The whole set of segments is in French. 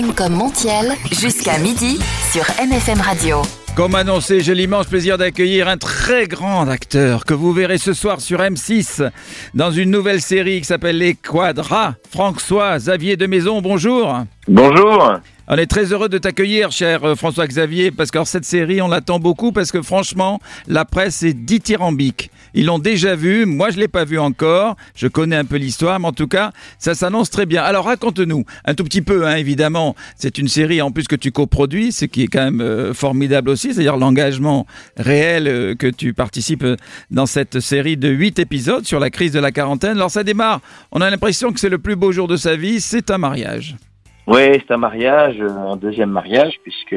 M comme Montiel, jusqu'à midi sur MFM Radio. Comme annoncé, j'ai l'immense plaisir d'accueillir un très grand acteur que vous verrez ce soir sur M6 dans une nouvelle série qui s'appelle Les Quadras. François-Xavier de Maison, bonjour. Bonjour. On est très heureux de t'accueillir, cher François-Xavier, parce que cette série, on l'attend beaucoup, parce que franchement, la presse est dithyrambique. Ils l'ont déjà vu, moi je ne l'ai pas vu encore, je connais un peu l'histoire, mais en tout cas, ça s'annonce très bien. Alors raconte-nous, un tout petit peu, évidemment, c'est une série en plus que tu coproduis, ce qui est quand même formidable aussi, c'est-à-dire l'engagement réel que tu participes dans cette série de 8 épisodes sur la crise de la quarantaine. Alors ça démarre, on a l'impression que c'est le plus beau jour de sa vie, c'est un mariage. Oui, c'est un mariage, un deuxième mariage, puisque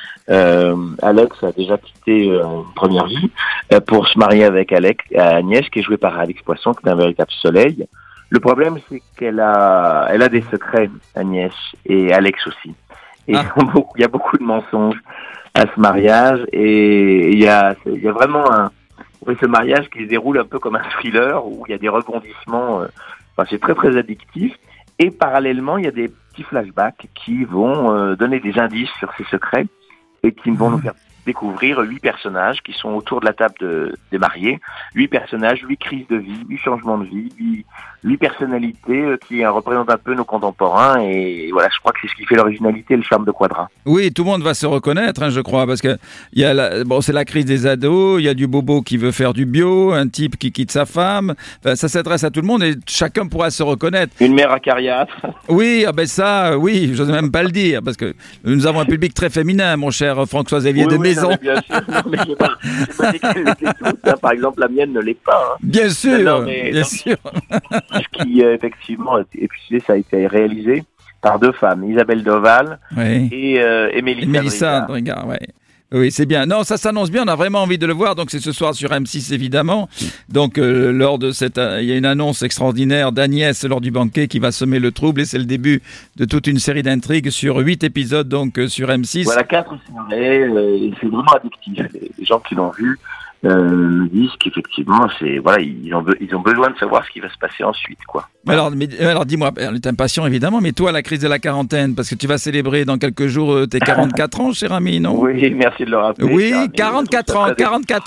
Alex a déjà quitté une première vie pour se marier avec Agnès, qui est jouée par Alix Poisson, qui est un véritable soleil. Le problème, c'est qu'elle a des secrets, Agnès, et Alex aussi. Et il y a beaucoup de mensonges à ce mariage, et il y a vraiment ce mariage qui se déroule un peu comme un thriller, où il y a des rebondissements, c'est très très addictif. Et parallèlement, il y a des petits flashbacks qui vont donner des indices sur ces secrets et qui vont nous faire découvrir 8 personnages qui sont autour de la table des mariés. 8 personnages, 8 crises de vie, 8 changements de vie, 8 personnalités qui représentent un peu nos contemporains. Et voilà, je crois que c'est ce qui fait l'originalité et le charme de Quadras. Oui, tout le monde va se reconnaître, je crois, parce que il y a c'est la crise des ados, il y a du bobo qui veut faire du bio, un type qui quitte sa femme. Enfin, ça s'adresse à tout le monde et chacun pourra se reconnaître. Une mère acariâtre. Oui, oui, je n'ose même pas le dire, parce que nous avons un public très féminin, mon cher François-Xavier de Maison. Non, bien sûr, mais j'ai pas dit qu'elle l'était toutes, par exemple, la mienne ne l'est pas. Bien sûr, bien sûr. Ce qui, effectivement, ça a été réalisé par 2 femmes, Isabelle Doval et Mélissa Drigard, Oui, c'est bien. Non, ça s'annonce bien. On a vraiment envie de le voir. Donc, c'est ce soir sur M6, évidemment. Donc, lors de il y a une annonce extraordinaire d'Agnès lors du banquet qui va semer le trouble. Et c'est le début de toute une série d'intrigues sur 8 épisodes, donc, sur M6. Voilà, 4 soirées. C'est vraiment addictif. Les gens qui l'ont vu disent qu'effectivement, ils ont besoin de savoir ce qui va se passer ensuite, quoi. Alors, dis-moi, on est impatient, évidemment, mais toi, la crise de la quarantaine, parce que tu vas célébrer dans quelques jours tes 44 ans, cher ami, non? Oui, merci de le rappeler. Oui, 44 ans.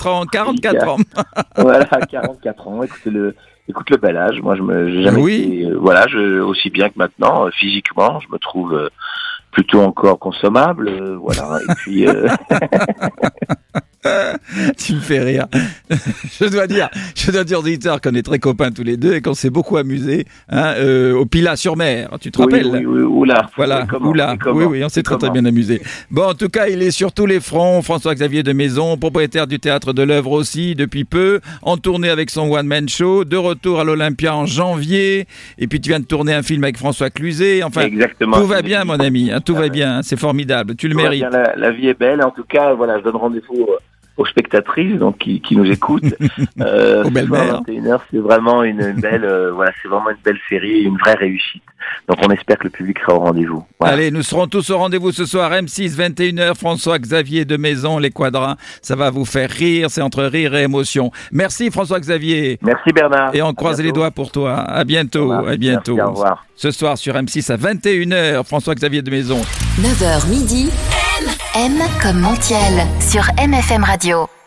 Voilà, 44 ans. Écoute le bel âge. Moi, j'ai jamais été, aussi bien que maintenant, physiquement, je me trouve plutôt encore consommable, voilà. Et puis. Tu me fais rire. Je dois dire aux auditeurs qu'on est très copains tous les deux et qu'on s'est beaucoup amusés au Pilat-sur-Mer. Tu te rappelles? Oui, oula. Voilà, oui, on s'est très bien amusés. Bon, en tout cas, il est sur tous les fronts. François-Xavier de Maison, propriétaire du Théâtre de l'Œuvre aussi depuis peu, en tournée avec son one-man show, de retour à l'Olympia en janvier. Et puis tu viens de tourner un film avec François Cluzet. Enfin, exactement. Tout va bien, mon ami. Tout va bien. C'est formidable. Tu le mérites. La vie est belle. En tout cas, voilà, je donne rendez-vous aux spectatrices donc qui nous écoutent. Aux belles-mères. 21h, c'est vraiment une belle c'est vraiment une belle série, une vraie réussite. Donc on espère que le public sera au rendez-vous. Voilà. Allez, nous serons tous au rendez-vous ce soir, M6, 21h, François-Xavier de Maison, Les Quadras. Ça va vous faire rire, c'est entre rire et émotion. Merci François-Xavier. Merci Bernard. Et on croise les doigts pour toi. À bientôt. À bientôt. Merci, au revoir. Ce soir sur M6 à 21h, François-Xavier de Maison. 9h midi. M comme Montiel sur MFM Radio.